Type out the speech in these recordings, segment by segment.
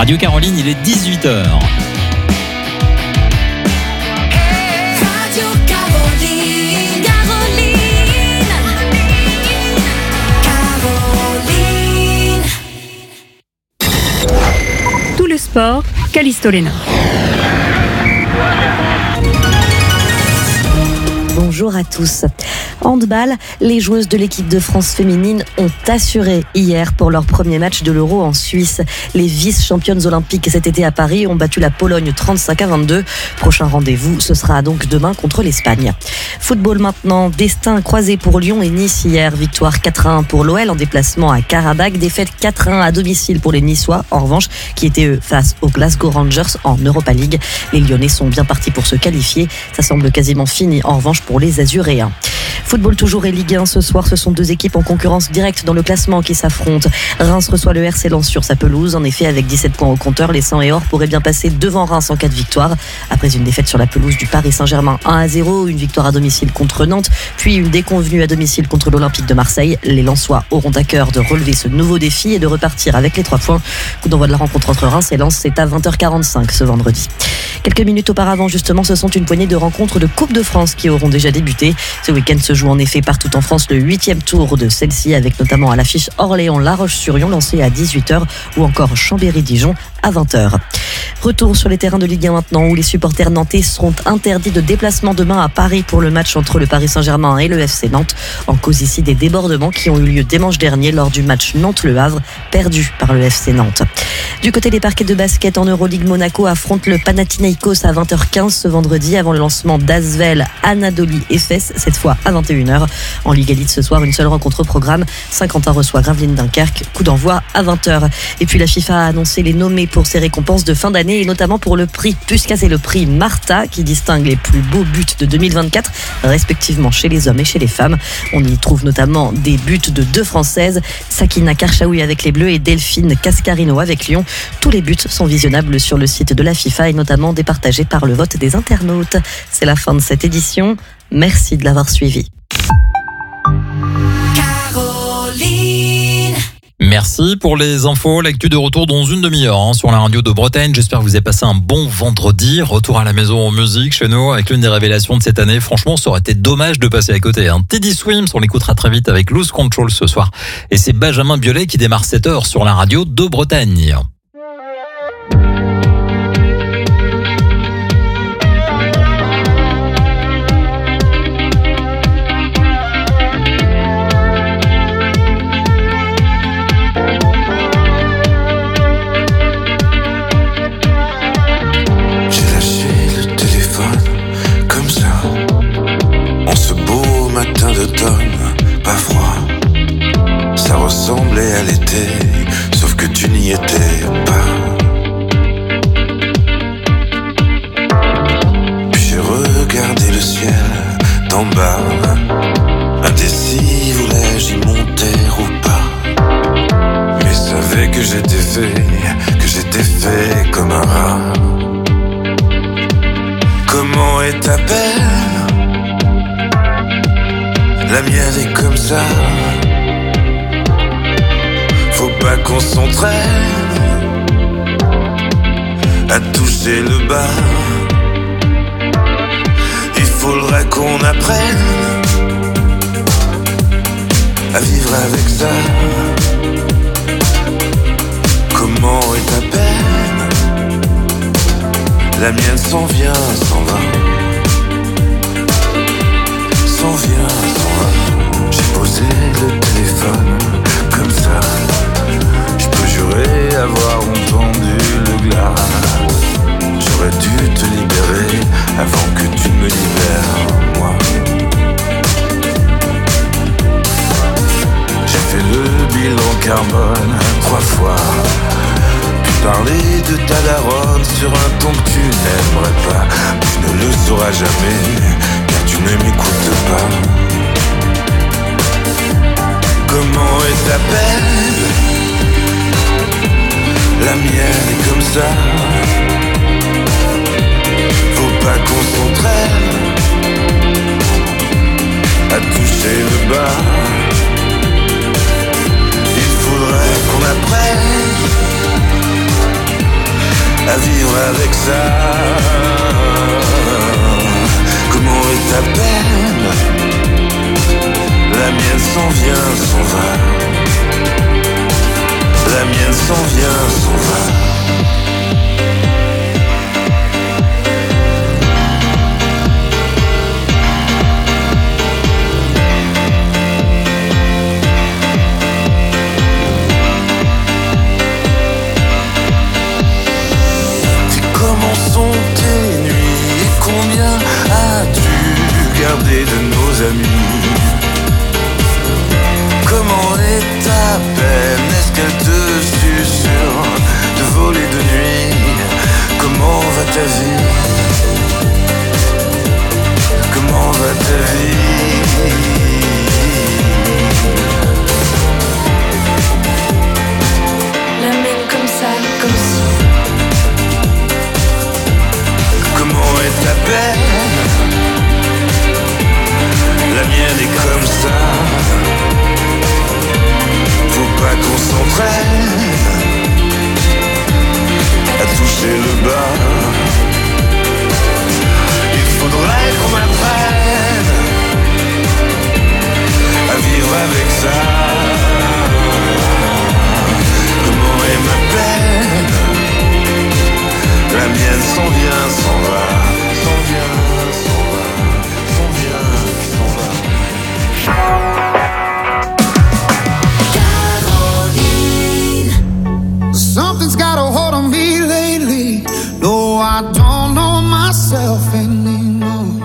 Radio Caroline, il est 18h. Radio Caroline, Caroline. Tout le sport, Callisto Léna. Bonjour à tous. Handball, les joueuses de l'équipe de France féminine ont assuré hier pour leur premier match de l'Euro en Suisse. Les vice-championnes olympiques cet été à Paris ont battu la Pologne 35-22. Prochain rendez-vous, ce sera donc demain contre l'Espagne. Football maintenant, destin croisé pour Lyon et Nice hier. Victoire 4-1 pour l'OL en déplacement à Karabakh. Défaite 4-1 à domicile pour les Niçois, en revanche, qui étaient eux face aux Glasgow Rangers en Europa League. Les Lyonnais sont bien partis pour se qualifier. Ça semble quasiment fini en revanche pour les Azuréens. Football toujours et Ligue 1 ce soir, ce sont deux équipes en concurrence directe dans le classement qui s'affrontent. Reims reçoit le RC Lens sur sa pelouse. En effet, avec 17 points au compteur, les 100 et or pourraient bien passer devant Reims en cas de victoire. Après une défaite sur la pelouse du Paris Saint-Germain 1-0, une victoire à domicile contre Nantes, puis une déconvenue à domicile contre l'Olympique de Marseille. Les Lensois auront à cœur de relever ce nouveau défi et de repartir avec les 3 points. Coup d'envoi de la rencontre entre Reims et Lens, c'est à 20h45 ce vendredi. Quelques minutes auparavant, justement, ce sont une poignée de rencontres de Coupe de France qui auront déjà débuté. Ce week-end se joue en effet partout en France le 8e tour de celle-ci, avec notamment à l'affiche Orléans-La Roche-sur-Yon lancé à 18h ou encore Chambéry-Dijon à 20h. Retour sur les terrains de Ligue 1 maintenant, où les supporters nantais seront interdits de déplacement demain à Paris pour le match entre le Paris Saint-Germain et le FC Nantes. En cause ici des débordements qui ont eu lieu dimanche dernier lors du match Nantes-Le Havre, perdu par le FC Nantes. Du côté des parquets de basket en Euroleague, Monaco affronte le Panathinaikos à 20h15 ce vendredi avant le lancement d'Asvel Anadolu Efes, cette fois à 21h. En Ligue Elite ce soir, une seule rencontre au programme. Saint-Quentin reçoit Gravelines Dunkerque, coup d'envoi à 20h. Et puis la FIFA a annoncé les nommés pour ses récompenses de fin d'année et notamment pour le prix Puskás et le prix Marta qui distingue les plus beaux buts de 2024, respectivement chez les hommes et chez les femmes. On y trouve notamment des buts de 2 Françaises, Sakina Karchaoui avec les Bleus et Delphine Cascarino avec Lyon. Tous les buts sont visionnables sur le site de la FIFA et notamment départagés par le vote des internautes. C'est la fin de cette édition. Merci de l'avoir suivi. Caroline. Merci pour les infos, l'actu de retour dans une demi-heure sur la radio de Bretagne. J'espère que vous avez passé un bon vendredi. Retour à la maison en musique chez nous avec l'une des révélations de cette année. Franchement, ça aurait été dommage de passer à côté. Teddy Swims, on l'écoutera très vite avec Lose Control ce soir. Et c'est Benjamin Biolay qui démarre 7h sur la radio de Bretagne. Pas froid, ça ressemblait à l'été, sauf que tu n'y étais pas. Puis j'ai regardé le ciel d'en bas, indécis, voulais-je y monter ou pas. Mais savais que j'étais fait comme un rat. Comment est ta peine? La mienne est comme ça. Faut pas qu'on s'entraîne à toucher le bas. Il faudrait qu'on apprenne à vivre avec ça. Comment est ta peine? La mienne s'en vient, s'en va. S'en vient, s'en va. J'ai posé le téléphone comme ça. Je peux jurer avoir entendu le glas. J'aurais dû te libérer avant que tu me libères, moi. J'ai fait le bilan carbone 3 fois. Puis parler de ta daronne sur un ton que tu n'aimerais pas. Tu ne le sauras jamais, car tu ne m'écoutes pas. Comment est ta peine? La mienne est comme ça. Faut pas qu'on s'entraîne à toucher le bas. Il faudrait qu'on apprenne à vivre avec ça. Comment est ta peine? La mienne s'en vient, s'en va. La mienne s'en vient, s'en va. Comment sont tes nuits et combien as-tu gardé de nos amis? Comment est ta peine? Est-ce qu'elle te susurre de voler de nuit? Comment va ta vie? Comment va ta vie? La mienne comme ça, comme si. Comment est ta peine? La mienne est comme ça. Faut pas qu'on s'entraîne à toucher le bas. Il faudrait qu'on apprenne à vivre avec ça. Comment est ma peine? La mienne s'en vient, s'en va, s'en vient, s'en va, s'en vient, s'en va. Something's got a hold on me lately. No, I don't know myself anymore.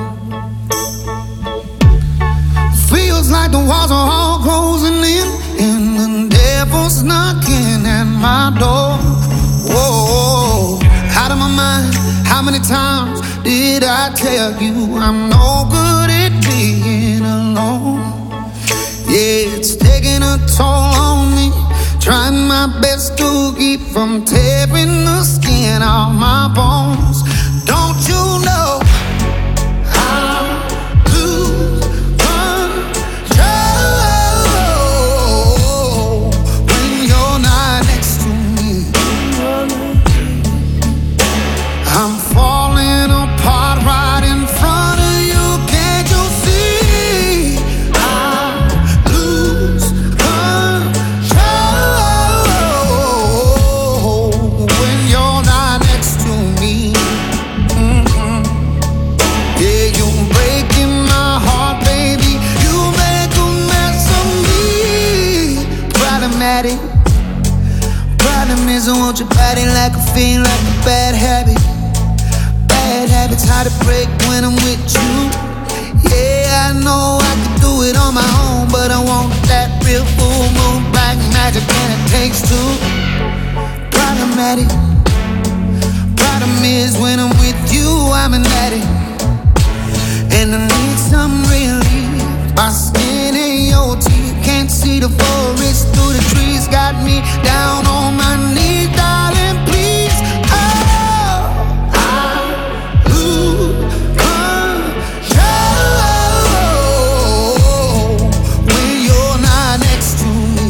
Feels like the walls are all closing in, and the devil's knocking at my door. Whoa, out of my mind. How many times did I tell you I'm no good at being alone? Yeah, it's taking a toll on me. Trying my best to keep from tearing the skin off my bones. Don't you know I lose control when you're not next to me? I'm falling apart right in front of you. Can't you see? I lose control when you're not next to me. Yeah, you're breaking my heart, baby. You make a mess of me. Problematic. Problem is I want your body like a fiend, like a bad habit. Bad habits hard to break when I'm with you. Yeah, I know I could do it on my own, but I want that real full moon black magic, and it takes two. Problematic. Problem is when I'm with you, I'm an addict, and I need some relief. My skin and your teeth, can't see the forest through the trees. Got me down on my knees, darling, please. Oh, I lose control when you're not next to me.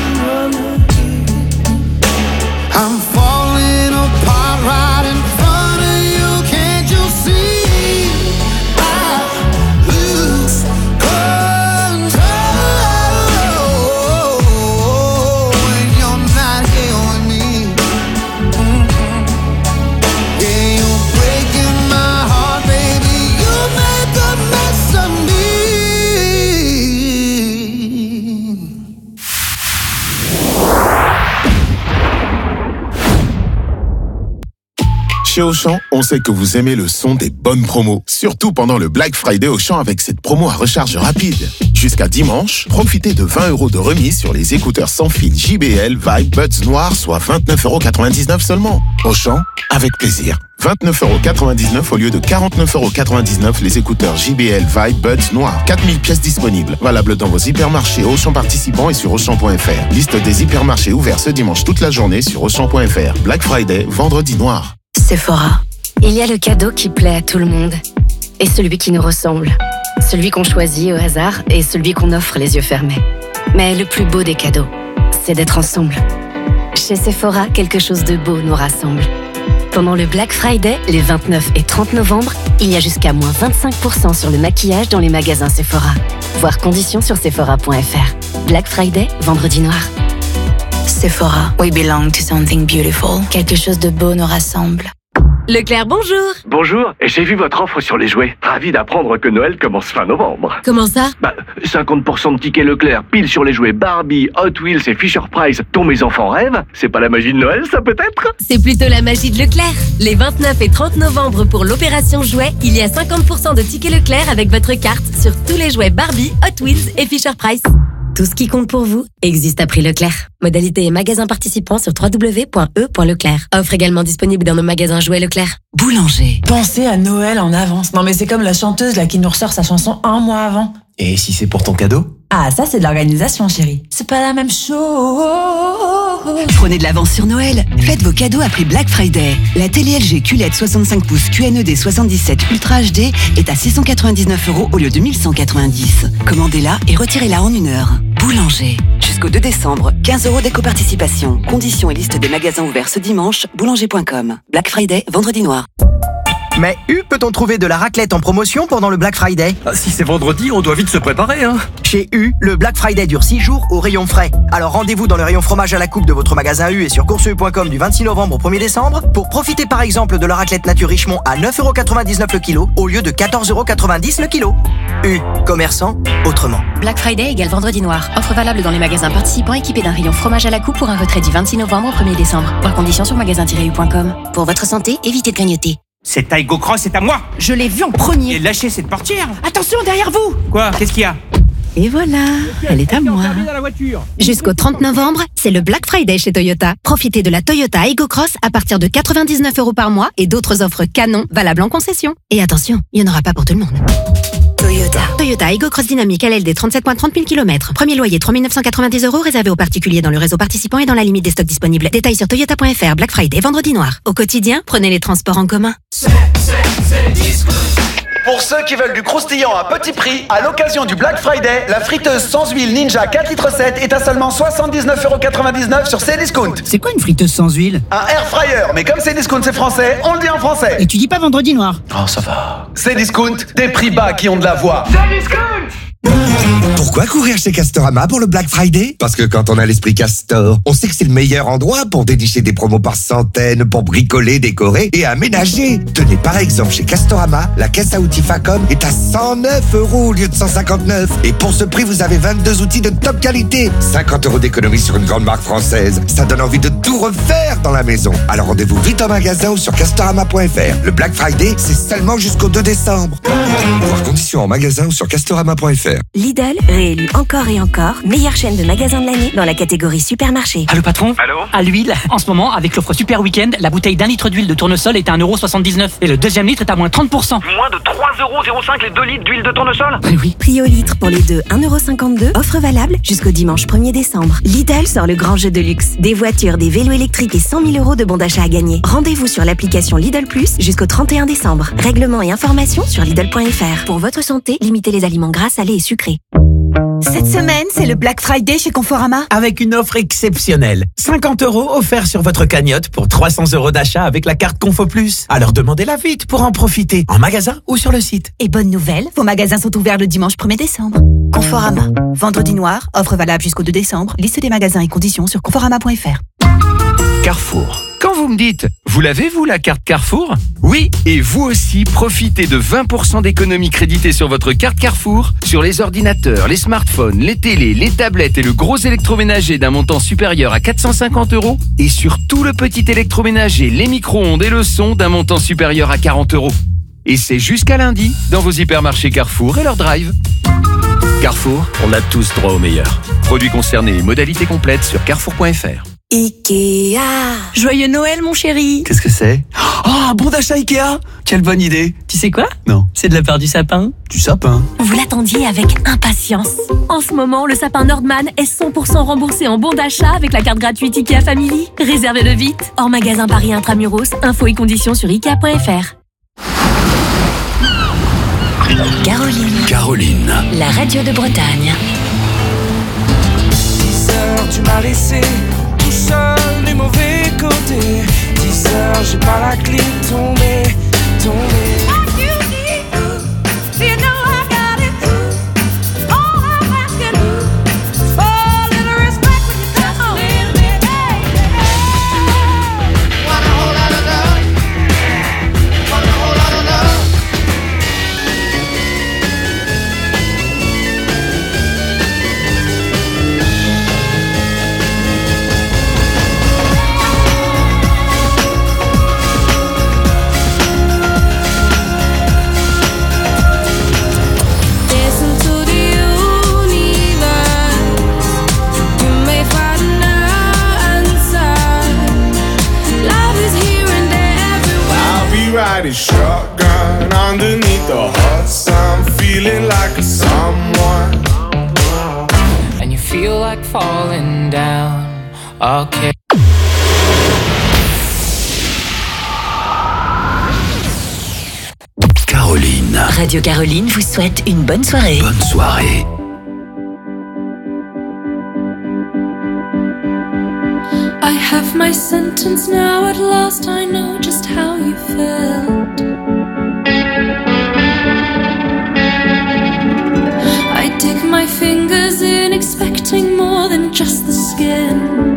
I'm falling apart right in front of you. Can't you see? I lose control when you're not here with me. Yeah, you're breaking my heart, baby. You make a mess of me. Chez Auchan, on sait que vous aimez le son des bonnes promos. Surtout pendant le Black Friday Auchan avec cette promo à recharge rapide. Jusqu'à dimanche, profitez de 20 € de remise sur les écouteurs sans fil JBL Vibe Buds Noirs, soit 29,99 € seulement. Auchan, avec plaisir. 29,99 € au lieu de 49,99 € les écouteurs JBL Vibe Buds Noirs. 4000 pièces disponibles. Valable dans vos hypermarchés Auchan participants et sur Auchan.fr. Liste des hypermarchés ouverts ce dimanche toute la journée sur Auchan.fr. Black Friday, vendredi noir. Sephora. Il y a le cadeau qui plaît à tout le monde. Et celui qui nous ressemble. Celui qu'on choisit au hasard et celui qu'on offre les yeux fermés. Mais le plus beau des cadeaux, c'est d'être ensemble. Chez Sephora, quelque chose de beau nous rassemble. Pendant le Black Friday, les 29 et 30 novembre, il y a jusqu'à moins 25% sur le maquillage dans les magasins Sephora. Voir conditions sur sephora.fr. Black Friday, vendredi noir. Sephora, we belong to something beautiful. Quelque chose de beau nous rassemble. Leclerc, bonjour. Bonjour, j'ai vu votre offre sur les jouets. Ravi d'apprendre que Noël commence fin novembre. Comment ça? 50% de tickets Leclerc, pile sur les jouets Barbie, Hot Wheels et Fisher-Price dont mes enfants rêvent. C'est pas la magie de Noël, ça peut-être? C'est plutôt la magie de Leclerc. Les 29 et 30 novembre pour l'opération jouets, il y a 50% de tickets Leclerc avec votre carte sur tous les jouets Barbie, Hot Wheels et Fisher-Price. Tout ce qui compte pour vous existe à prix Leclerc. Modalité et magasins participants sur www.e.leclerc. Offre également disponible dans nos magasins jouets Leclerc. Boulanger. Pensez à Noël en avance. Non mais c'est comme la chanteuse là qui nous ressort sa chanson un mois avant. Et si c'est pour ton cadeau? Ah, ça c'est de l'organisation, chérie. C'est pas la même chose. Prenez de l'avance sur Noël. Faites vos cadeaux après Black Friday. La télé LG QLED 65 pouces QNED 77 Ultra HD est à 699 € au lieu de 1190. Commandez-la et retirez-la en 1 heure. Boulanger. Jusqu'au 2 décembre, 15 € d'éco-participation. Conditions et liste des magasins ouverts ce dimanche, boulanger.com. Black Friday, vendredi noir. Mais peut-on trouver de la raclette en promotion pendant le Black Friday? Si c'est vendredi, on doit vite se préparer, hein. Chez le Black Friday dure 6 jours au rayon frais. Alors rendez-vous dans le rayon fromage à la coupe de votre magasin et sur courseu.com du 26 novembre au 1er décembre pour profiter par exemple de la raclette nature Richemont à 9,99 € le kilo au lieu de 14,90 € le kilo. Commerçant autrement. Black Friday égale vendredi noir. Offre valable dans les magasins participants équipés d'un rayon fromage à la coupe pour un retrait du 26 novembre au 1er décembre. Voir conditions sur magasin-u.com. Pour votre santé, évitez de grignoter. Cette Aigo Cross est à moi. Je l'ai vu en premier. Et lâchez cette portière. Attention derrière vous. Quoi? Qu'est-ce qu'il y a? Et voilà, elle est à moi. Jusqu'au 30 novembre, c'est le Black Friday chez Toyota. Profitez de la Toyota Aigo Cross à partir de 99 € par mois et d'autres offres canons valables en concession. Et attention, il n'y en aura pas pour tout le monde. Toyota Aigo Cross Dynamique LLD 37,30 000 km. Premier loyer 3 990 € réservé aux particuliers dans le réseau participant et dans la limite des stocks disponibles. Détails sur toyota.fr. Black Friday, vendredi noir. Au quotidien, prenez les transports en commun. C'est Pour ceux qui veulent du croustillant à petit prix, à l'occasion du Black Friday, la friteuse sans huile Ninja 4 litres 7 est à seulement 79,99 € sur Cdiscount. C'est quoi une friteuse sans huile? Un air fryer, mais comme Cdiscount c'est français, on le dit en français. Et tu dis pas vendredi noir? Oh, ça va. Cdiscount, des prix bas qui ont de la voix. Cdiscount! Pourquoi courir chez Castorama pour le Black Friday? Parce que quand on a l'esprit Castor, on sait que c'est le meilleur endroit pour dénicher des promos par centaines, pour bricoler, décorer et aménager. Tenez, par exemple, chez Castorama, la caisse à outils Facom est à 109 € au lieu de 159. Et pour ce prix, vous avez 22 outils de top qualité. 50 € d'économie sur une grande marque française. Ça donne envie de tout refaire dans la maison. Alors rendez-vous vite en magasin ou sur Castorama.fr. Le Black Friday, c'est seulement jusqu'au 2 décembre. Voir conditions en magasin ou sur Castorama.fr. Lidl, réélu encore et encore, meilleure chaîne de magasins de l'année dans la catégorie supermarché. Allô patron? Allô? À l'huile, en ce moment, avec l'offre Super Week-end, la bouteille d'1 litre d'huile de tournesol est à 1,79 € et le deuxième litre est à moins 30%. Moins de 3,05 € les 2 litres d'huile de tournesol? Oui. Prix au litre pour les deux, 1,52 €. Offre valable jusqu'au dimanche 1er décembre. Lidl sort le grand jeu de luxe. Des voitures, des vélos électriques et 100 000 € de bons d'achat à gagner. Rendez-vous sur l'application Lidl Plus jusqu'au 31 décembre. Règlements et informations sur Lidl.fr. Pour votre santé, limitez les aliments gras, salés et sucrés. Cette semaine, c'est le Black Friday chez Conforama. Avec une offre exceptionnelle. 50 € offerts sur votre cagnotte pour 300 € d'achat avec la carte Confo Plus. Alors demandez-la vite pour en profiter, en magasin ou sur le site. Et bonne nouvelle, vos magasins sont ouverts le dimanche 1er décembre. Conforama. Vendredi noir, offre valable jusqu'au 2 décembre. Liste des magasins et conditions sur conforama.fr. Carrefour. Quand vous me dites, vous l'avez vous la carte Carrefour? Oui, et vous aussi, profitez de 20% d'économie créditée sur votre carte Carrefour, sur les ordinateurs, les smartphones, les télés, les tablettes et le gros électroménager d'un montant supérieur à 450 €, et sur tout le petit électroménager, les micro-ondes et le son d'un montant supérieur à 40 €. Et c'est jusqu'à lundi, dans vos hypermarchés Carrefour et leur drive. Carrefour, on a tous droit au meilleur. Produits concernés et modalités complètes sur carrefour.fr. Ikea. Joyeux Noël, mon chéri. Qu'est-ce que c'est? Oh, un bon d'achat Ikea. Quelle bonne idée. Tu sais quoi? Non. C'est de la part du sapin. Du sapin? Vous l'attendiez avec impatience. En ce moment, le sapin Nordman est 100% remboursé en bon d'achat avec la carte gratuite Ikea Family. Réservez-le vite. Hors magasin Paris Intramuros, infos et conditions sur Ikea.fr. Caroline, la radio de Bretagne. 10 heures, tu m'as laissé tout seul les mauvais côtés. 10 heures, j'ai pas la clé, tombé. Riding shotgun underneath the hot sun, feeling like a someone. And you feel like falling down. Okay. Caroline. Radio Caroline vous souhaite une bonne soirée. Bonne soirée. I have my sentence now, at last I know just how you felt. I dig my fingers in, expecting more than just the skin.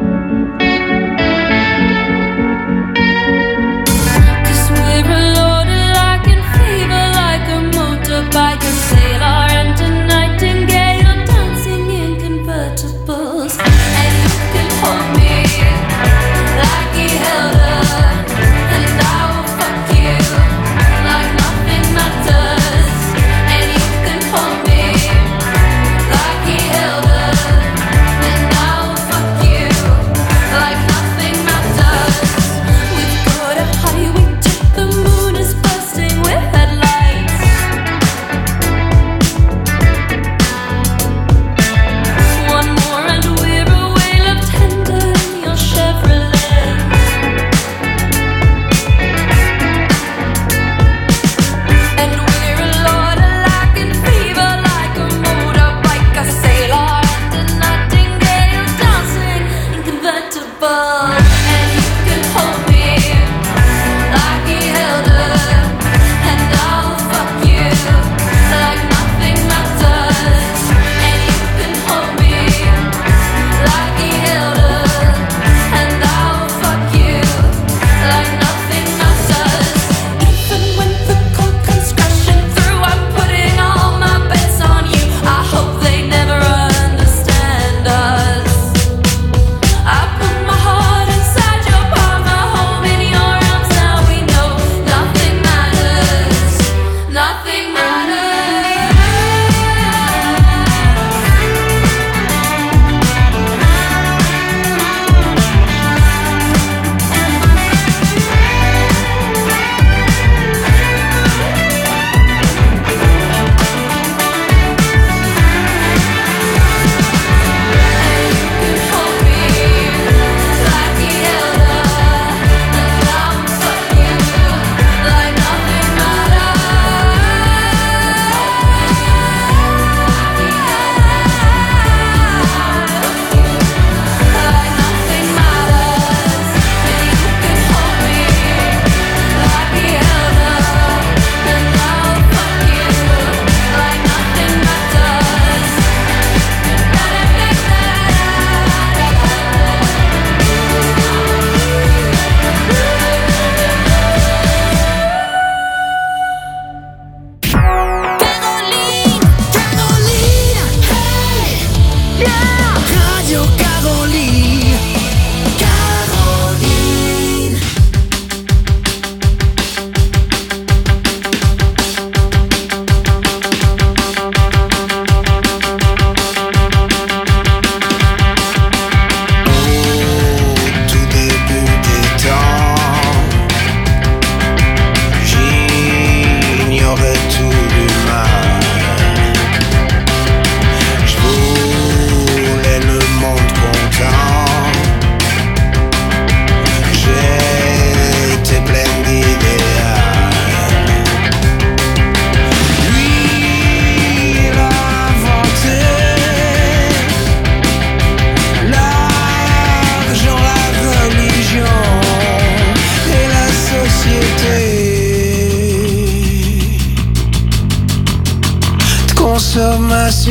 Cause we're a loaded like in fever, like a motorbike, a sailor and a nightingale, dancing in convertibles. And you can hold me like he held her, and I will fuck you like nothing matters. And you can hold me like he held her, and I will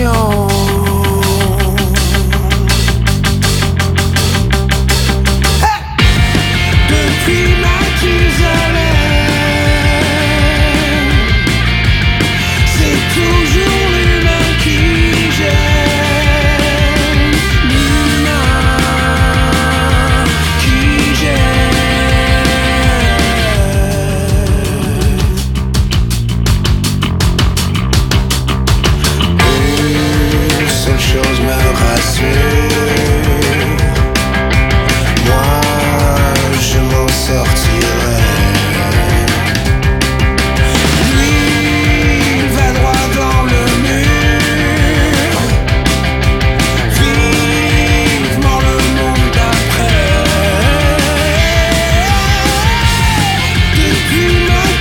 direction. Depuis Mathusalem, c'est toujours l'humain qui gêne, l'humain qui gêne. Une seule chose me rassure, moi je m'en sortirai. Lui va droit dans le mur, vivement le monde d'après. Depuis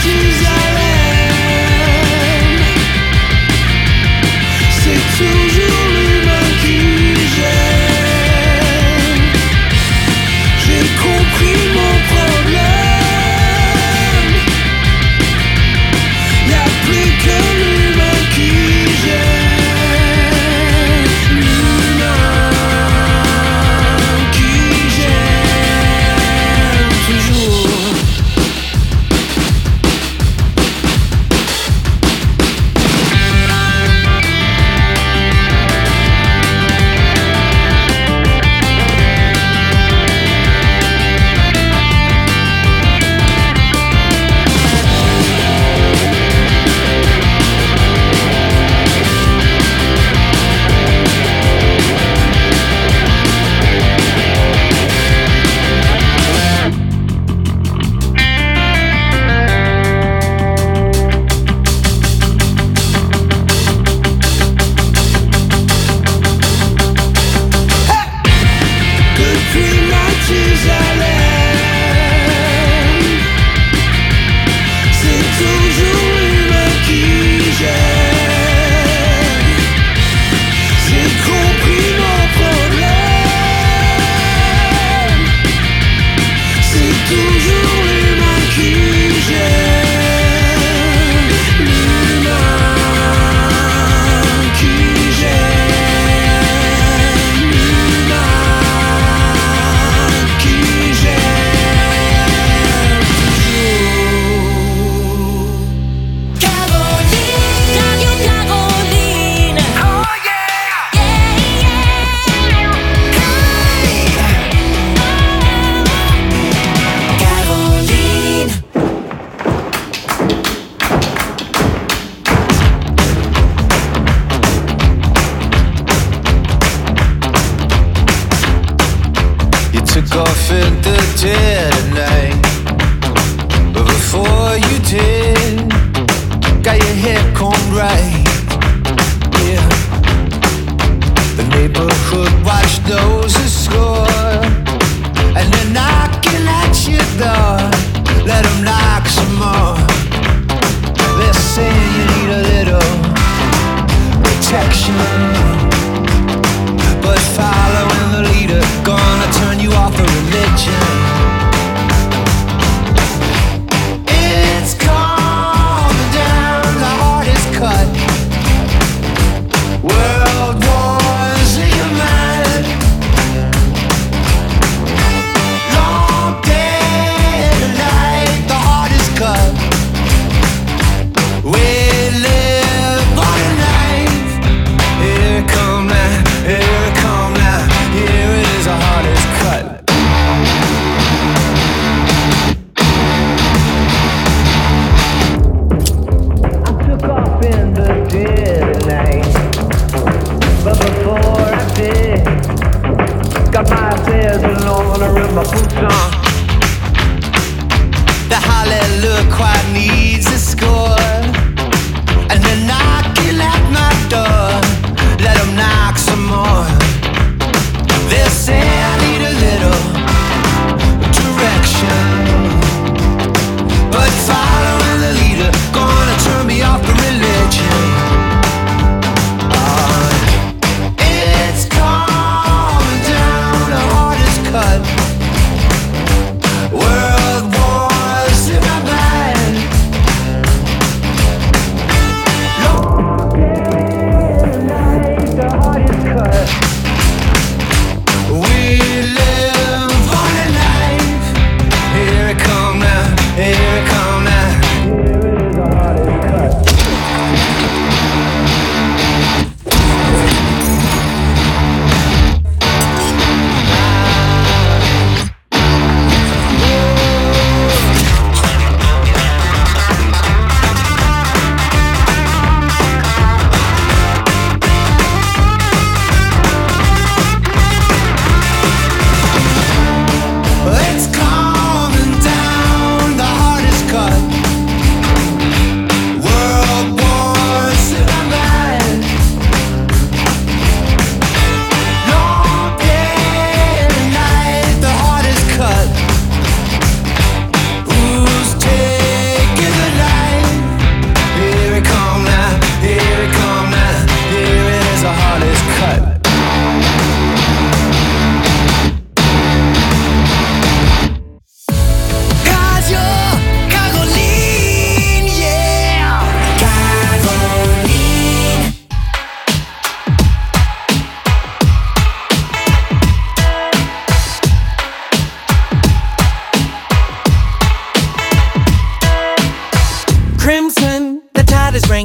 Mathusalem, c'est toujours l'humain qui gêne. J'ai compris mon problème. Y'a plus que l'humain qui gêne. L'humain qui gêne toujours. Depuis Mathusalem, c'est toujours l'humain qui gêne. J'ai compris mon problème. C'est toujours l'humain qui gêne. L'humain qui gêne. L'humain qui gêne toujours. Caroline, Radio Caroline. Oh yeah, Caroline. You took off in the dead of night, but before you did, got your hair combed right. Yeah, the neighborhood watch knows the score, and they're knocking at your door. Let them knock some more. They're saying you need a little protection, but following the leader gonna turn you off the religion. It's calming down, the heart is cut. World wars in your mind. Long day and night, the heart is cut. We live on a knife. Here it come now, here it come now. Here it is, the heart is cut. I took off in the dead of night, but before I did, got my affairs alone and my boots on. The hallelujah quite needs a score, and they're knocking at my door. Let them knock some more. They'll say I need a little direction, but following the leader gonna turn me off the religion. It's calming down, the heart is cut.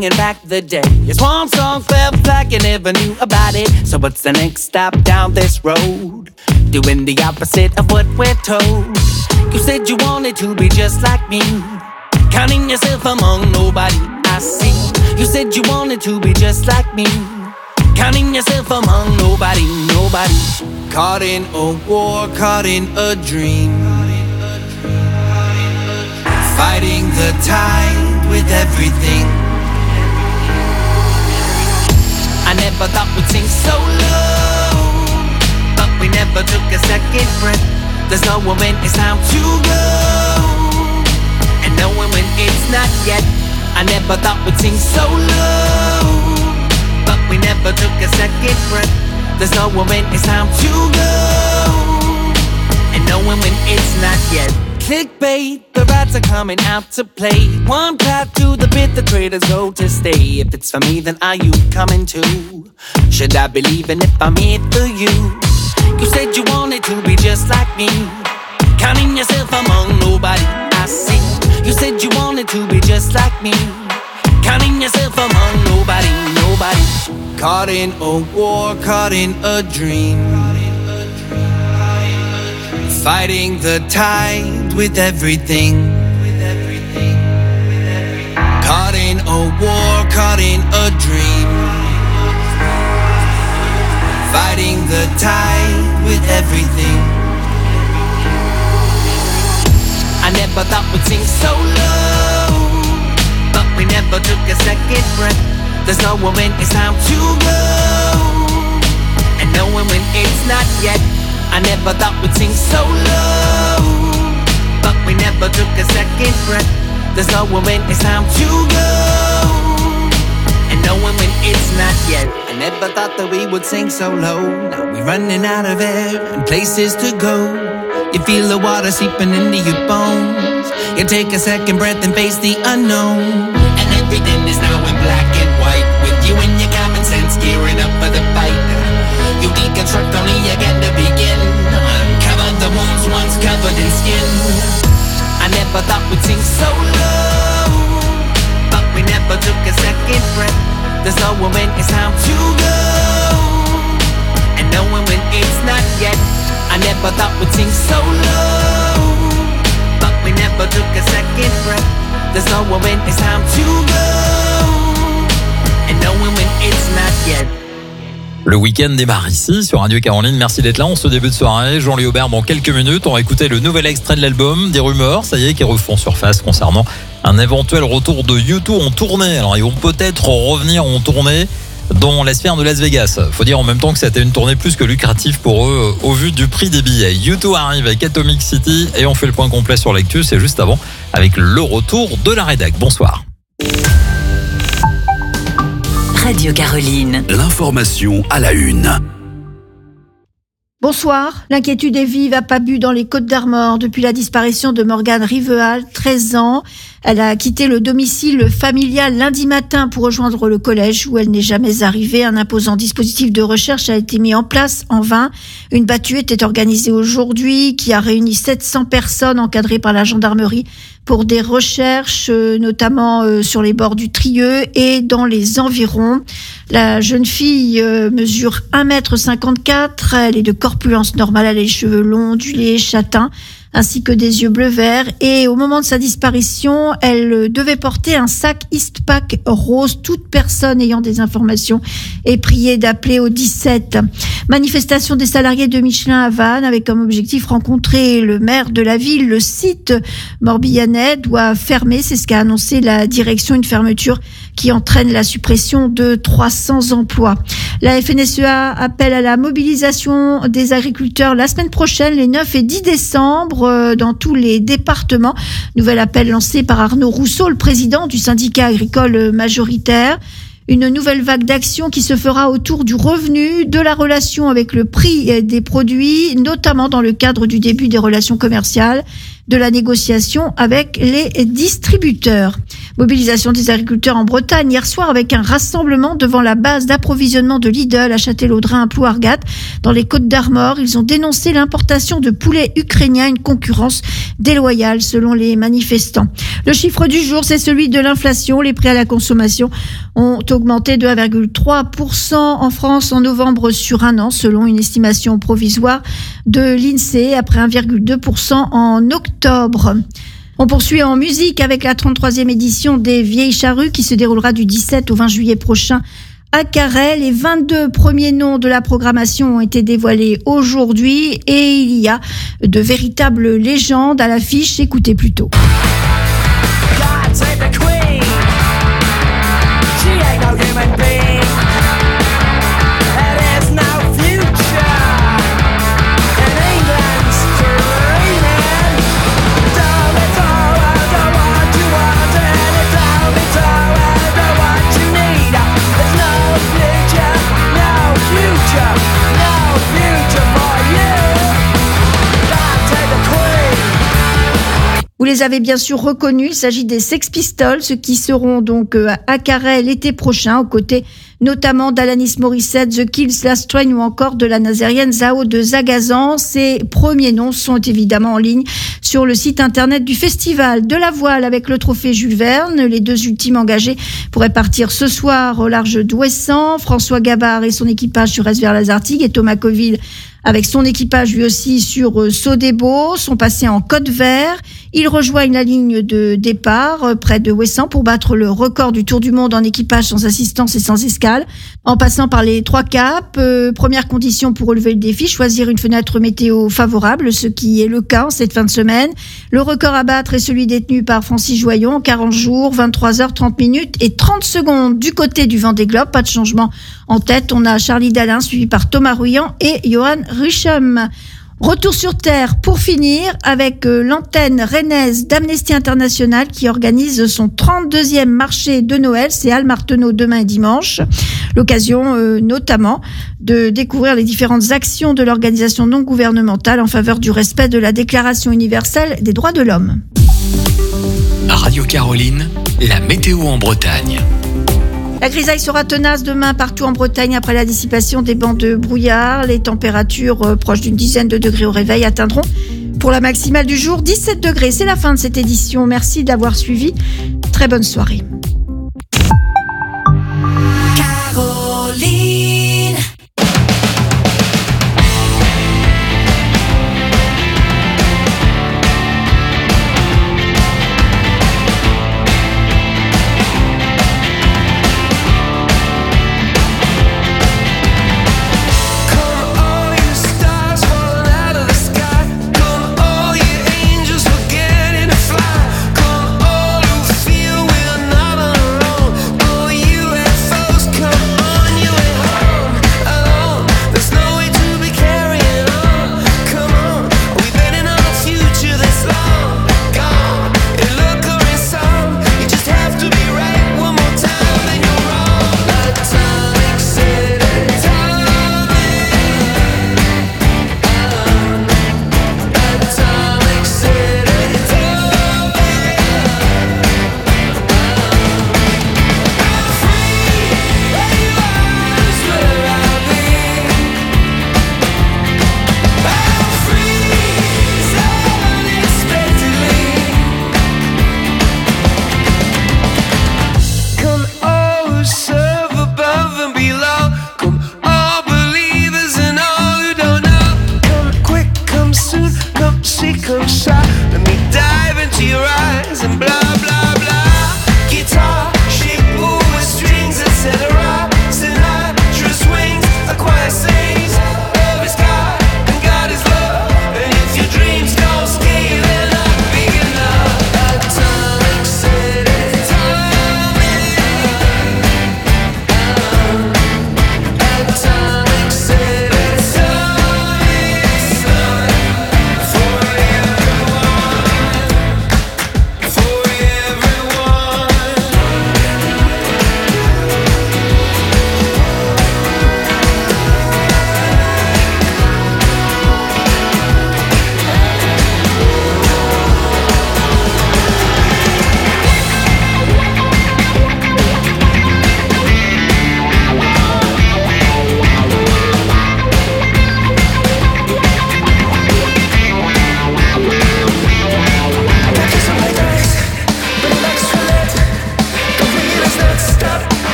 bringing back the day. Your swan song felt like you never knew about it. So what's the next stop down this road? Doing the opposite of what we're told. You said you wanted to be just like me, counting yourself among nobody. I see. You said you wanted to be just like me, counting yourself among nobody, nobody. Caught in a war, caught in a dream, fighting the tide with everything. I never thought we'd sing so low, but we never took a second breath. There's no one when it's time to go, and no one when it's not yet. I never thought we'd sing so low, but we never took a second breath. There's no one when it's time to go, and no one when it's not yet. Clickbait, the rats are coming out to play. One path to the pit, the traitors go to stay. If it's for me, then are you coming too? Should I be leaving if I'm here for you? You said you wanted to be just like me, counting yourself among nobody. I see. You said you wanted to be just like me, counting yourself among nobody, nobody. Caught in a war, caught in a dream, fighting the tide with everything. Caught in a war, caught in a dream, fighting the tide with everything. I never thought we'd sing so low, but we never took a second breath. There's no one when it's time to go, and no one when it's not yet. I never thought we'd sing so low, but we never took a second breath. There's no one when it's time to go, and no one when it's not yet. I never thought that we would sing so low. Now we're running out of air and places to go. You feel the water seeping into your bones. You take a second breath and face the unknown. And everything is now in black and white, with you and your common sense gearing up for the fight. You deconstruct, only you get to begin. Uncover the wounds once covered in skin. I never thought we'd sing so low, but we never took a second breath. There's no one when it's time to go, and no one when it's not yet. I never thought we'd sing so low, but we never took a second breath. There's no one when it's time to go, and no one when it's not yet. Le week-end démarre ici sur Radio Caroline. Merci d'être là. On se début de soirée. Jean-Louis Aubert, dans quelques minutes, on va écouter le nouvel extrait de l'album. Des rumeurs, ça y est, qui refont surface concernant un éventuel retour de U2 en tournée. Alors, ils vont peut-être revenir en tournée dans la sphère de Las Vegas. Faut dire en même temps que c'était une tournée plus que lucrative pour eux au vu du prix des billets. U2 arrive avec Atomic City et on fait le point complet sur l'actu. C'est juste avant avec le retour de la rédac. Bonsoir. Radio Caroline. L'information à la une. Bonsoir. L'inquiétude est vive à Pabu dans les Côtes-d'Armor depuis la disparition de Morgane Riveal, 13 ans. Elle a quitté le domicile familial lundi matin pour rejoindre le collège où elle n'est jamais arrivée. Un imposant dispositif de recherche a été mis en place en vain. Une battue était organisée aujourd'hui qui a réuni 700 personnes encadrées par la gendarmerie pour des recherches, notamment sur les bords du Trieux et dans les environs. La jeune fille mesure 1m54. Elle est de corpulence normale. Elle a les cheveux longs, ondulés, châtains, ainsi que des yeux bleu-vert. Et au moment de sa disparition, elle devait porter un sac Eastpak rose. Toute personne ayant des informations est priée d'appeler au 17. Manifestation des salariés de Michelin à Vannes avec comme objectif rencontrer le maire de la ville. Le site morbihanais doit fermer. C'est ce qu'a annoncé la direction. Une fermeture qui entraîne la suppression de 300 emplois. La FNSEA appelle à la mobilisation des agriculteurs la semaine prochaine, les 9 et 10 décembre, dans tous les départements. Nouvel appel lancé par Arnaud Rousseau, le président du syndicat agricole majoritaire. Une nouvelle vague d'action qui se fera autour du revenu, de la relation avec le prix des produits, notamment dans le cadre du début des relations commerciales. de la négociation avec les distributeurs. Mobilisation des agriculteurs en Bretagne hier soir avec un rassemblement devant la base d'approvisionnement de Lidl à Châtellerault-Drain à Plouargat dans les Côtes-d'Armor. Ils ont dénoncé l'importation de poulet ukrainien, une concurrence déloyale selon les manifestants. Le chiffre du jour, c'est celui de l'inflation. Les prix à la consommation ont augmenté de 1,3% en France en novembre sur un an, selon une estimation provisoire de l'INSEE, après 1,2% en octobre. On poursuit en musique avec la 33e édition des Vieilles Charrues qui se déroulera du 17 au 20 juillet prochain à Carhaix. Les 22 premiers noms de la programmation ont été dévoilés aujourd'hui et il y a de véritables légendes à l'affiche. Écoutez plutôt. Vous les avez bien sûr reconnus, il s'agit des Sex Pistols, ceux qui seront donc à Carhaix l'été prochain, aux côtés notamment d'Alanis Morissette, The Kills, Last Train ou encore de la nazérienne Zao de Zagazan. Ces premiers noms sont évidemment en ligne sur le site internet du festival de la voile avec le trophée Jules Verne. Les deux ultimes engagés pourraient partir ce soir au large d'Ouessant. François Gabard et son équipage sur vers Lazartigue et Thomas Coville avec son équipage lui aussi sur Sodebo sont passés en Côte Vert. Ils rejoignent la ligne de départ près de Ouessant pour battre le record du Tour du Monde en équipage sans assistance et sans escale. En passant par les 3 caps, première condition pour relever le défi, choisir une fenêtre météo favorable, ce qui est le cas en cette fin de semaine. Le record à battre est celui détenu par Francis Joyon, 40 jours, 23 heures, 30 minutes et 30 secondes du côté du Vendée Globe. Pas de changement en tête. On a Charlie Dalin suivi par Thomas Ruyant et Johan Richem. Retour sur Terre pour finir avec l'antenne rennaise d'Amnesty International qui organise son 32e marché de Noël. C'est Halle Marteneau demain et dimanche. L'occasion notamment de découvrir les différentes actions de l'organisation non gouvernementale en faveur du respect de la Déclaration universelle des droits de l'homme. Radio Caroline, la météo en Bretagne. La grisaille sera tenace demain partout en Bretagne après la dissipation des bancs de brouillard. Les températures proches d'une dizaine de degrés au réveil atteindront pour la maximale du jour 17 degrés. C'est la fin de cette édition. Merci d'avoir suivi. Très bonne soirée. Caroline. Feel we're not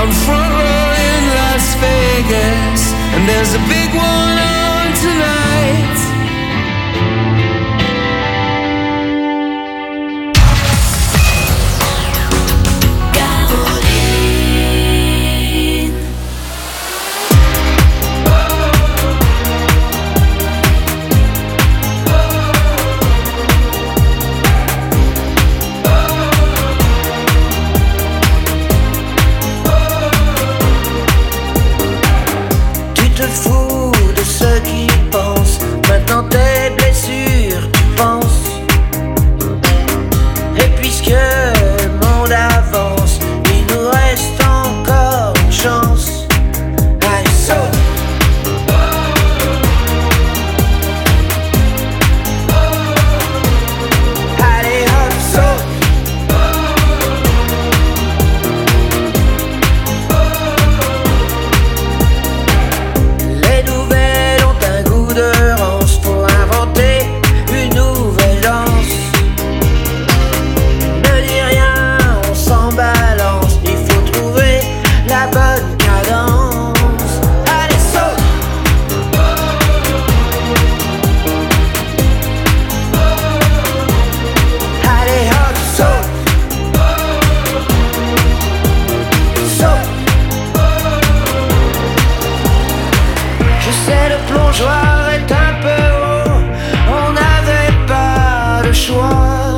on front row in Las Vegas, and there's a big one on tonight. Tu te fous de ceux qui pensent. Maintenant tes blessures, tu penses. Et puisque le monde avance, il nous reste encore une chance. Allez, saute. Allez, hop, saute. Les nouvelles ont un goût de rance. Faut inventer une nouvelle danse. Ne dis rien, on s'en balance. Il faut trouver la bonne cadence. Allez, saute. Allez, hop, saute. Saute. Je sais, le plongeoir est un peu haut. On n'avait pas le choix.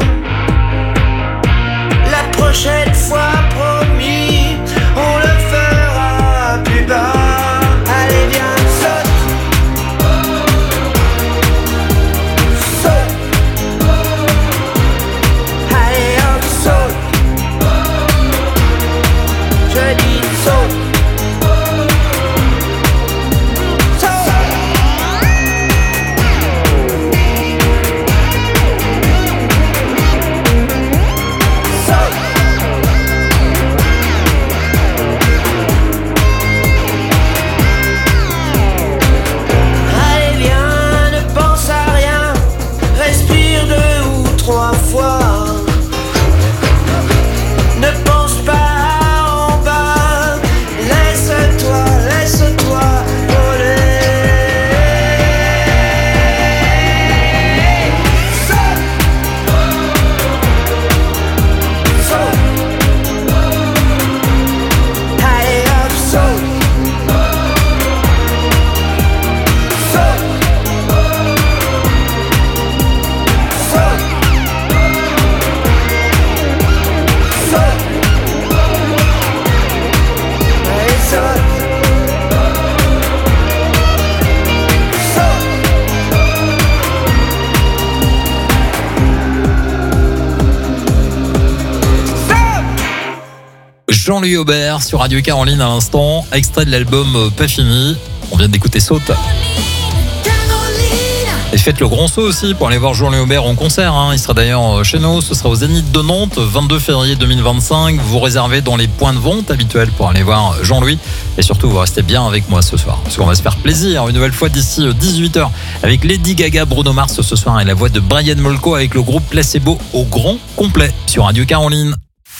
La prochaine fois, promis, on le fera plus bas. Allez, viens, saute. Saute. Allez, hop, saute. Je dis saute. Allez, viens, ne pense à rien. Respire 2 ou 3 fois. Ne pense pas en bas. Laisse-toi voler. Saute. Saute. Allez, hop, saute. Saute. Saute. Saute. Allez, saute. Jean-Louis Aubert sur Radio Caroline à l'instant, extrait de l'album Pas fini. On vient d'écouter Saute. Et faites le grand saut aussi pour aller voir Jean-Louis Aubert en concert. Il sera d'ailleurs chez nous, ce sera au Zénith de Nantes, 22 février 2025. Vous réservez dans les points de vente habituels pour aller voir Jean-Louis. Et surtout, vous restez bien avec moi ce soir, parce qu'on va se faire plaisir une nouvelle fois d'ici 18h avec Lady Gaga, Bruno Mars ce soir et la voix de Brian Molko avec le groupe Placebo au grand complet sur Radio Caroline.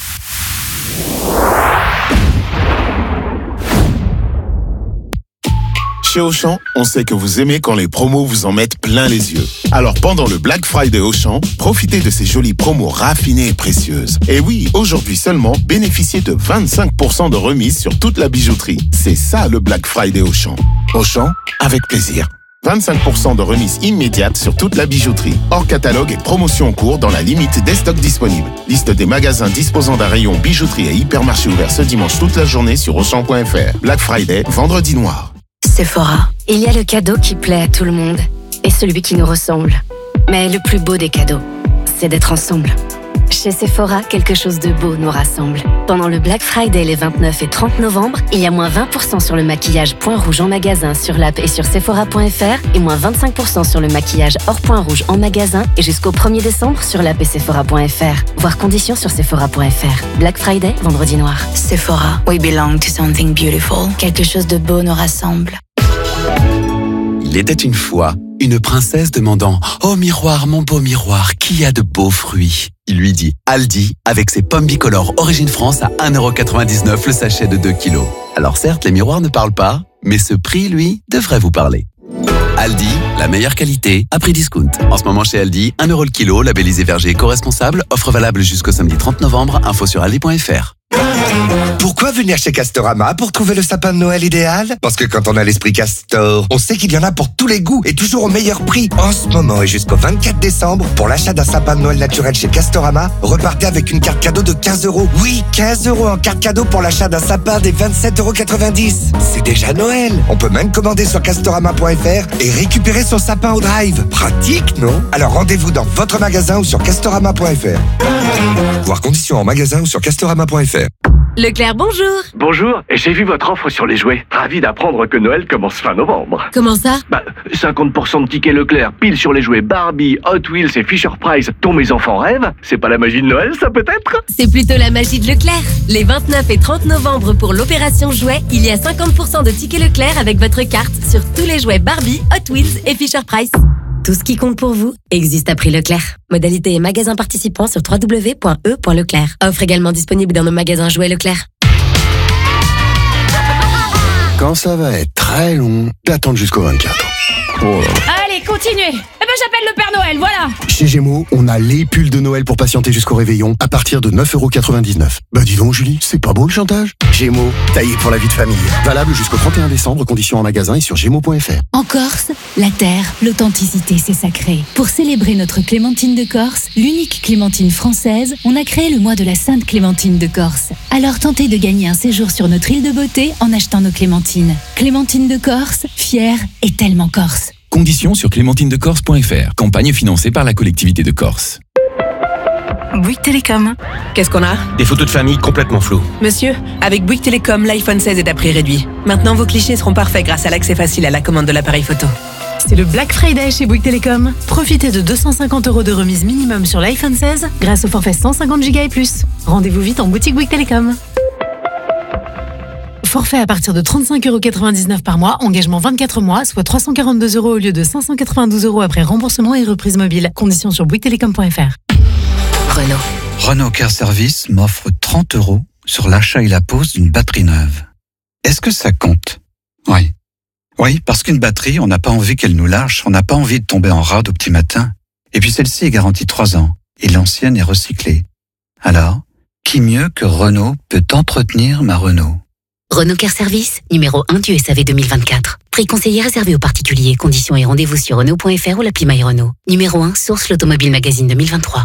Chez Auchan, on sait que vous aimez quand les promos vous en mettent plein les yeux. Alors pendant le Black Friday Auchan, profitez de ces jolies promos raffinées et précieuses. Et oui, aujourd'hui seulement, bénéficiez de 25% de remise sur toute la bijouterie. C'est ça le Black Friday Auchan. Auchan, avec plaisir. 25% de remise immédiate sur toute la bijouterie. Hors catalogue et promotion en cours dans la limite des stocks disponibles. Liste des magasins disposant d'un rayon bijouterie et hypermarché ouvert ce dimanche toute la journée sur Auchan.fr. Black Friday, vendredi noir. Sephora. Il y a le cadeau qui plaît à tout le monde et celui qui nous ressemble. Mais le plus beau des cadeaux, c'est d'être ensemble. Chez Sephora, quelque chose de beau nous rassemble. Pendant le Black Friday les 29 et 30 novembre, il y a moins 20% sur le maquillage Point Rouge en magasin sur l'app et sur Sephora.fr et moins 25% sur le maquillage hors Point Rouge en magasin et jusqu'au 1er décembre sur l'app et Sephora.fr. Voir conditions sur Sephora.fr. Black Friday, vendredi noir. Sephora, we belong to something beautiful. Quelque chose de beau nous rassemble. Il était une fois Une princesse demandant « Oh miroir, mon beau miroir, qui a de beaux fruits ?» Il lui dit « Aldi, avec ses pommes bicolores Origine France à 1,99€ le sachet de 2 kilos. » Alors certes, les miroirs ne parlent pas, mais ce prix, lui, devrait vous parler. Aldi, la meilleure qualité à prix discount. En ce moment chez Aldi, 1€ le kilo, labellisé verger éco-responsable, offre valable jusqu'au samedi 30 novembre, info sur aldi.fr. Pourquoi venir chez Castorama pour trouver le sapin de Noël idéal? Parce que quand on a l'esprit Castor, on sait qu'il y en a pour tous les goûts et toujours au meilleur prix. En ce moment et jusqu'au 24 décembre, pour l'achat d'un sapin de Noël naturel chez Castorama, repartez avec une carte cadeau de 15€. Oui, 15€ en carte cadeau pour l'achat d'un sapin des 27,90€. C'est déjà Noël. On peut même commander sur castorama.fr et récupérer son sapin au drive. Pratique, non? Alors rendez-vous dans votre magasin ou sur castorama.fr. Voir conditions en magasin ou sur castorama.fr. Leclerc, bonjour. Bonjour, j'ai vu votre offre sur les jouets. Ravi d'apprendre que Noël commence fin novembre. Comment ça? 50% de tickets Leclerc, pile sur les jouets Barbie, Hot Wheels et Fisher-Price dont mes enfants rêvent. C'est pas la magie de Noël, ça peut-être? C'est plutôt la magie de Leclerc. Les 29 et 30 novembre pour l'opération jouets, il y a 50% de tickets Leclerc avec votre carte sur tous les jouets Barbie, Hot Wheels et Fisher-Price. Tout ce qui compte pour vous existe à prix Leclerc. Modalité et magasin participants sur www.e.leclerc. Offre également disponible dans nos magasins jouets Leclerc. Quand ça va être très long, d'attendre jusqu'au 24. Oh. Allez, continuez. Eh ben j'appelle le Père Noël, voilà. Chez Gémeaux, on a les pulls de Noël pour patienter jusqu'au réveillon à partir de 9,99€. Bah dis donc Julie, c'est pas beau le chantage? Gémeaux, taillé pour la vie de famille. Valable jusqu'au 31 décembre, conditions en magasin et sur gémeaux.fr. En Corse, la terre, l'authenticité, c'est sacré. Pour célébrer notre Clémentine de Corse, l'unique Clémentine française, on a créé le mois de la Sainte Clémentine de Corse. Alors tentez de gagner un séjour sur notre île de beauté en achetant nos clémentines. Clémentine de Corse, fière et tellement corse. Conditions sur clémentinedecorse.fr. Campagne financée par la collectivité de Corse. Bouygues Télécom. Qu'est-ce qu'on a? Des photos de famille complètement floues. Monsieur, avec Bouygues Télécom, l'iPhone 16 est à prix réduit. Maintenant, vos clichés seront parfaits grâce à l'accès facile à la commande de l'appareil photo. C'est le Black Friday chez Bouygues Télécom. Profitez de 250€ de remise minimum sur l'iPhone 16 grâce au forfait 150 Go et plus. Rendez-vous vite en boutique Bouygues Télécom. Forfait à partir de 35,99€ par mois, engagement 24 mois, soit 342€ au lieu de 592€ après remboursement et reprise mobile. Conditions sur bouyguestelecom.fr. Renault. Renault Car Service m'offre 30€ sur l'achat et la pose d'une batterie neuve. Est-ce que ça compte? Oui. Oui, parce qu'une batterie, on n'a pas envie qu'elle nous lâche, on n'a pas envie de tomber en rade au petit matin. Et puis celle-ci est garantie 3 ans, et l'ancienne est recyclée. Alors, qui mieux que Renault peut entretenir ma Renault? Renault Car Service, numéro 1 du SAV 2024. Prix conseillé réservé aux particuliers. Conditions et rendez-vous sur Renault.fr ou l'appli My Renault. Numéro 1, source l'Automobile Magazine 2023.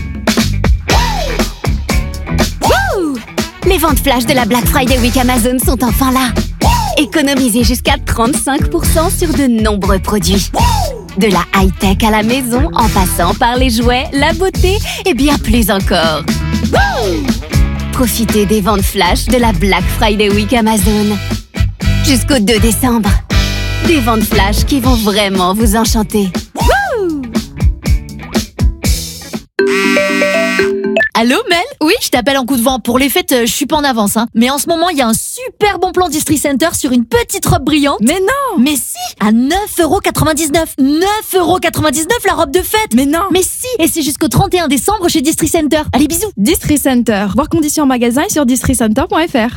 Wouh! Les ventes flash de la Black Friday Week Amazon sont enfin là. Économisez jusqu'à 35% sur de nombreux produits. De la high-tech à la maison, en passant par les jouets, la beauté et bien plus encore. Wouh! Profitez des ventes flash de la Black Friday Week Amazon. Jusqu'au 2 décembre. Des ventes flash qui vont vraiment vous enchanter. Wouh! Allô Mel? Oui, je t'appelle en coup de vent. Pour les fêtes, je suis pas en avance, hein. Mais en ce moment, il y a un super bon plan Distri Center sur une petite robe brillante. Mais non! Mais si! À 9,99€. 9,99€ la robe de fête! Mais non! Mais si! Et c'est jusqu'au 31 décembre chez Distri Center. Allez, bisous! Distri Center. Voir conditions en magasin et sur districenter.fr.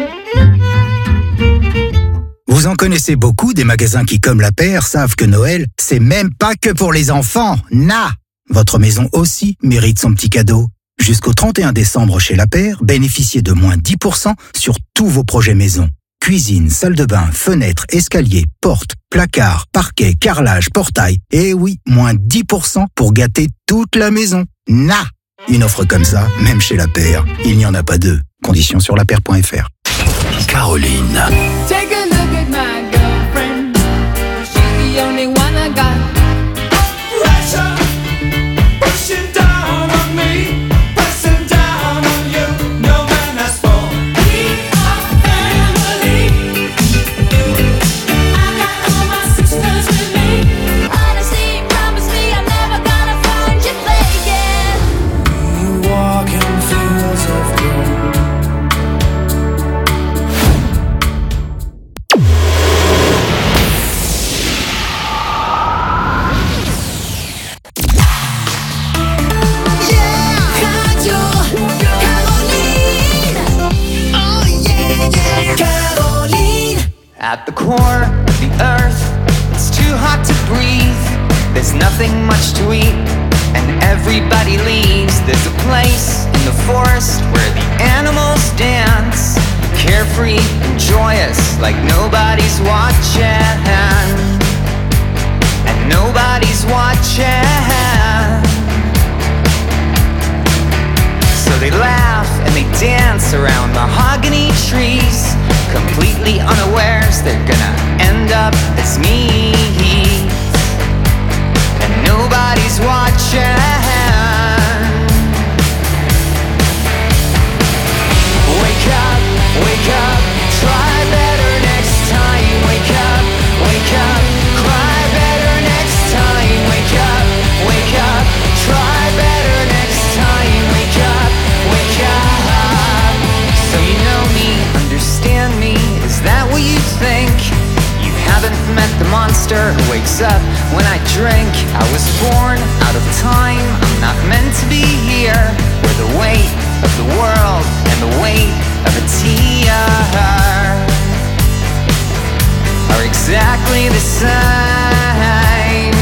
Vous en connaissez beaucoup des magasins qui, comme La Paire, savent que Noël, c'est même pas que pour les enfants. Votre maison aussi mérite son petit cadeau. Jusqu'au 31 décembre chez La Paire, bénéficiez de moins 10% sur tous vos projets maison. Cuisine, salle de bain, fenêtres, escaliers, portes, placards, parquet, carrelage, portail. Et oui, moins 10% pour gâter toute la maison. Une offre comme ça, même chez La Paire, il n'y en a pas deux. Conditions sur lapaire.fr. Caroline. Take a look at my girlfriend. She's the only one I got. Pressure pushing down on me, pressing down on you. No man has for we are family. I got all my sisters with me. Honesty, promise me I'm never gonna find you faking. You walk in fields of gold. At the core of the earth, it's too hot to breathe. There's nothing much to eat, and everybody leaves. There's a place in the forest where the animals dance, carefree and joyous, like nobody's watching. And nobody's watching. So they laugh and they dance around mahogany trees, completely unawares they're gonna end up as me. And nobody's watching. Wake up, try better next time. Wake up, cry better next time. Wake up, try better next time. Wake up. So you know me, understand me, is that what you think? You haven't met the monster who wakes up when I drink. I was born out of time, I'm not meant to be here, where the weight of the world and the weight of a tear are exactly the same.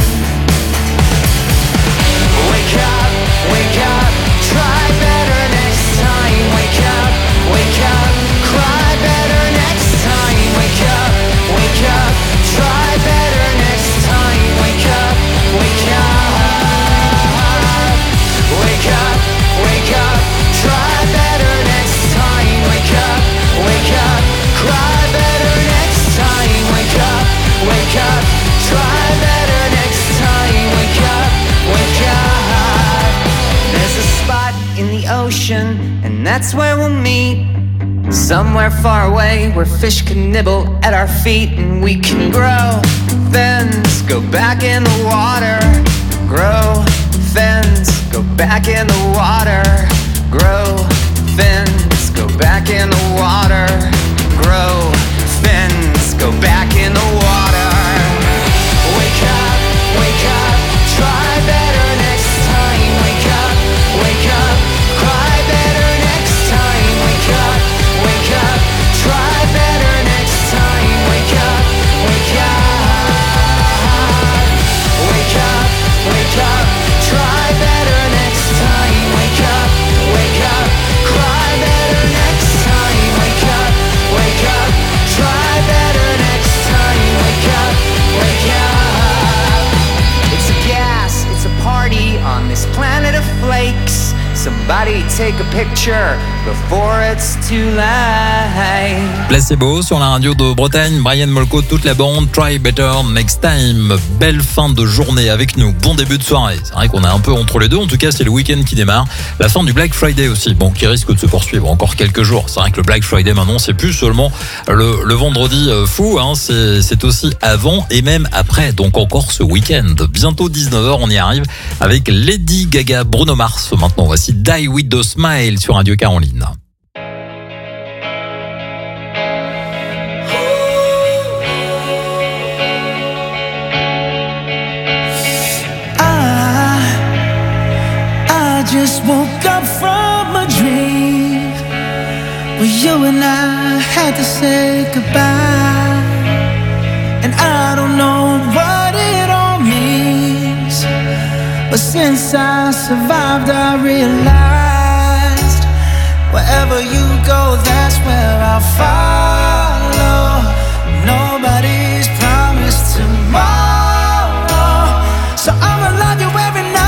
Wake up, try better next time. Wake up, cry better next time. Wake up, try better next time. Wake up, try better next time. Wake up, cry better next time. Wake up, try better next time. Wake up. There's a spot in the ocean, and that's where we'll meet. Somewhere far away where fish can nibble at our feet, and we can grow fins, go back in the water. Grow fins, go back in the water. Grow fins, go back in the water. Grow fins, go back in the water. Wake up, try better next time. Wake up, cry better next time. Wake up, try better next time. Wake up, try better next time. Wake up, cry better next time. Wake up, try better next time. Wake up. It's a gas, it's a party on this planet of flakes. Somebody take a picture before it's too late. Placebo sur la radio de Bretagne, Brian Molko, toute la bande, Try Better Next Time. Belle fin de journée avec nous, bon début de soirée. C'est vrai qu'on est un peu entre les deux, en tout cas c'est le week-end qui démarre. La fin du Black Friday aussi, bon, qui risque de se poursuivre encore quelques jours. C'est vrai que le Black Friday maintenant c'est plus seulement le vendredi fou, hein, c'est aussi avant et même après, donc encore ce week-end. Bientôt 19h, on y arrive avec Lady Gaga, Bruno Mars. Maintenant voici Die With The Smile sur Radio Caroline. I just woke up from a dream where you and I had to say goodbye, and I don't know what it all means, but since I survived I realized wherever you go that's where I'll follow. Nobody's promised tomorrow, so I'ma love you every night.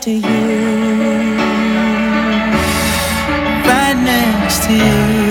to you, right next to you.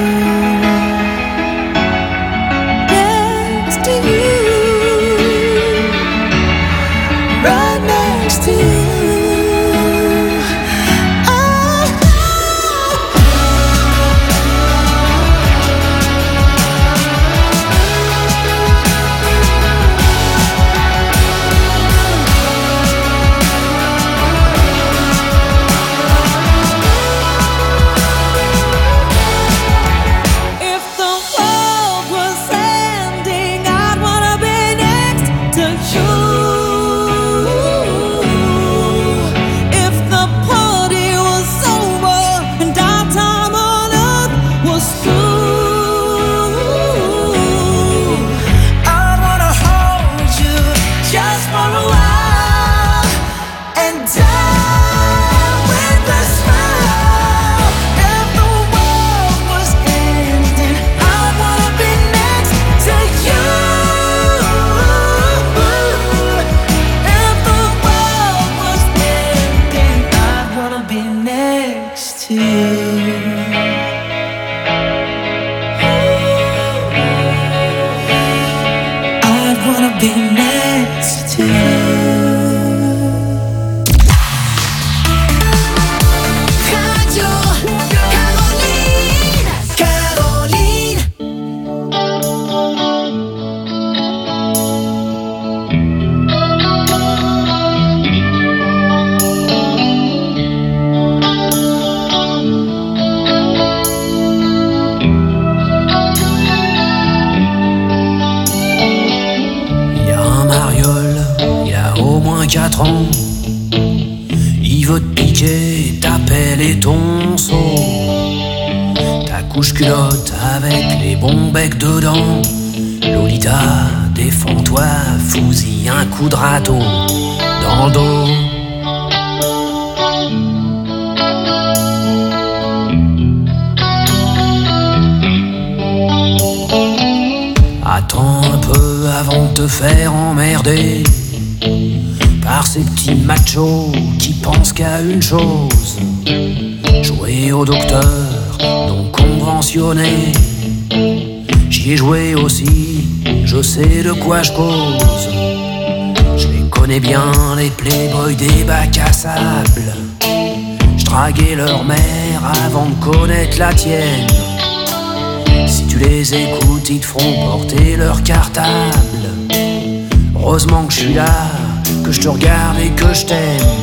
Il veut te piquer ta pelle et ton seau, ta couche culotte avec les bons becs dedans. Lolita, défends-toi, fous-y un coup de râteau dans le dos. Attends un peu avant de te faire emmerder par ces petits machos qui pensent qu'à une chose: jouer au docteur non conventionné. J'y ai joué aussi, je sais de quoi je cause. Je les connais bien, les playboys des bacs à sable. Je draguais leur mère avant de connaître la tienne. Si tu les écoutes, ils te feront porter leur cartable. Heureusement que je suis là, que je te regarde et que je t'aime.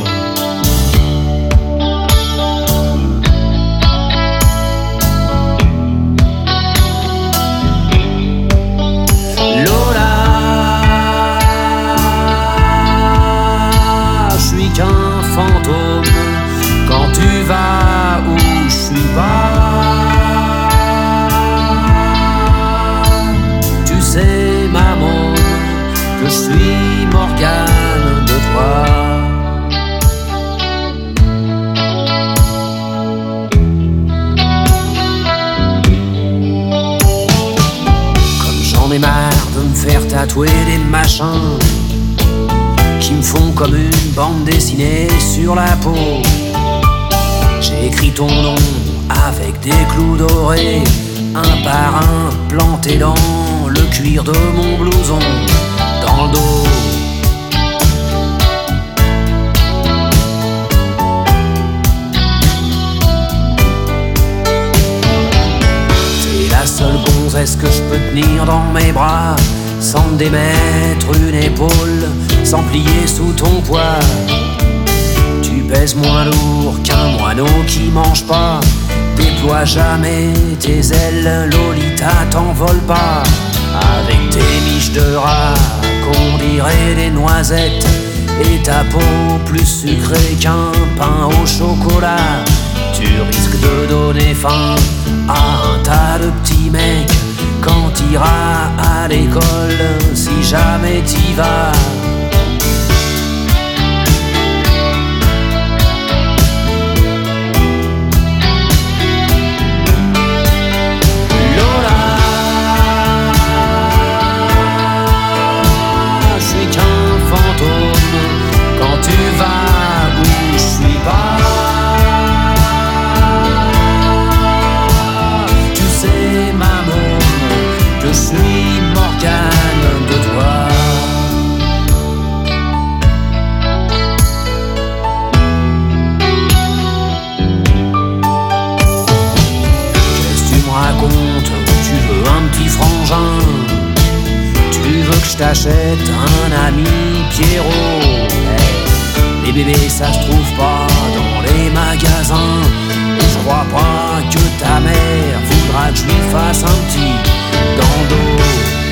Lola, je suis qu'un fantôme quand tu vas où je suis pas. Tu sais, maman, que je suis Morgane de toi. Comme j'en ai marre de me faire tatouer des machins qui me font comme une bande dessinée sur la peau. J'ai écrit ton nom avec des clous dorés, un par un planté dans le cuir de mon blouson, dans le dos. T'es la seule gonzesse que je peux tenir dans mes bras, sans me démettre une épaule, sans plier sous ton poids. Tu pèses moins lourd qu'un moineau qui mange pas. Déploie jamais tes ailes, Lolita, t'envole pas. Avec tes miches de rat qu'on dirait des noisettes, et ta peau plus sucrée qu'un pain au chocolat. Tu risques de donner faim à un tas de petits mecs quand t'iras à l'école, si jamais t'y vas. Tu vas où je suis je t'achète un ami Pierrot. Hey, les bébés ça se trouve pas dans les magasins. Je crois pas que ta mère voudra que je lui fasse un petit dans le dos.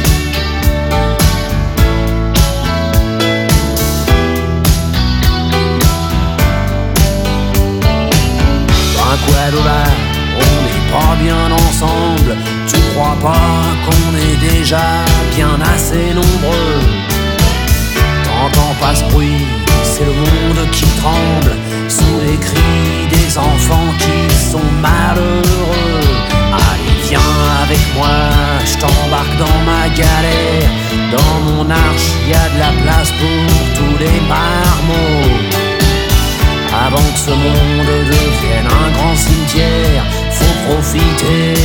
Quoi là, on n'est pas bien ensemble. Tu crois pas qu'on est déjà bien assez nombreux? T'entends pas ce bruit, c'est le monde qui tremble sous les cris des enfants qui sont malheureux. Allez viens avec moi, je t'embarque dans ma galère. Dans mon arche, y a de la place pour tous les marmots. Avant que ce monde devienne un grand cimetière, faut profiter